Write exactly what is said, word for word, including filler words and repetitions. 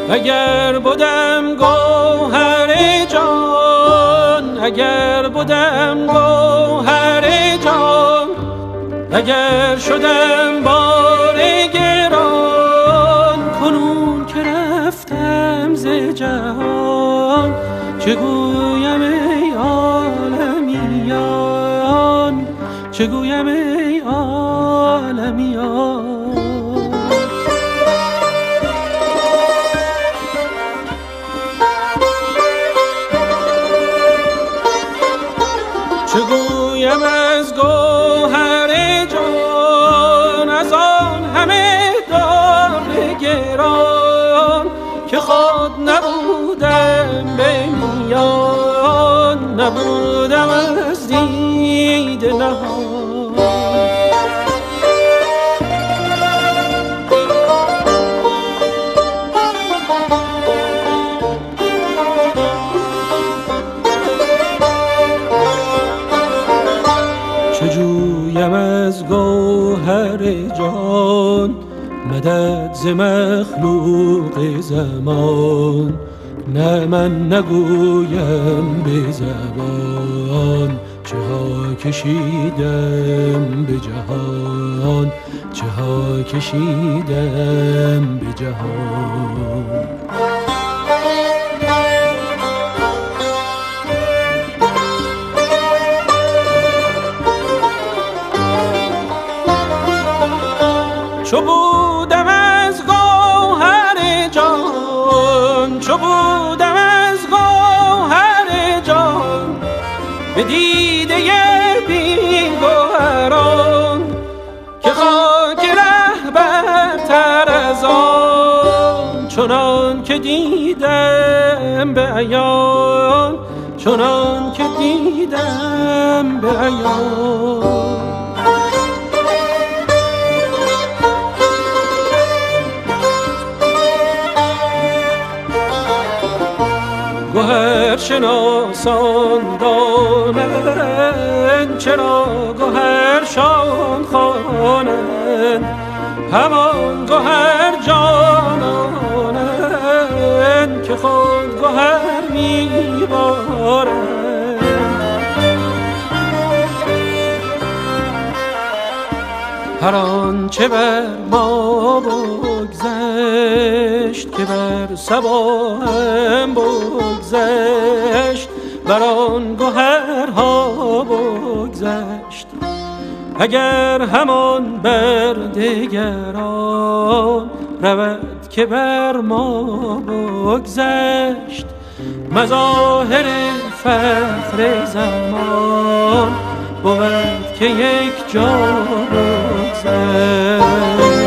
اگر بودم گوهر جان، اگر بودم گوهر جان، اگر شدم بار گران، کنون که رفتم ز جهان، چه گویم ای عالمیان، چه گویم ای عالمیان. چه گویم از گوهر جان، از آن همه دار گران، که خود نبودم به میان، نبودم از دیده نهان. چه جویم از گوهر جان، مدد ز مخلوق زمان، نه من نگویم به زبان، چه ها کشیدم به جهان، چه ها کشیدم به جهان. چو بودم از گوهر جان، چو بودم از گوهر جان، به دیده بی گوهران، که خاک ره برتر از آن، چنان که دیدم به عیان، چنان که دیدم به عیان. گوهر شناسان دانند، چرا گوهرشان خوانند، همان گوهر جانانند، که خود گوهر میبارند. هر آنچه بر ما بگذشت، که بر صبا هم بگذشت، بر آن گوهرها بگذشت، اگر همان بر دگران رود که بر ما بگذشت، مظاهر فخر زمان بود که یک جا بگذشت.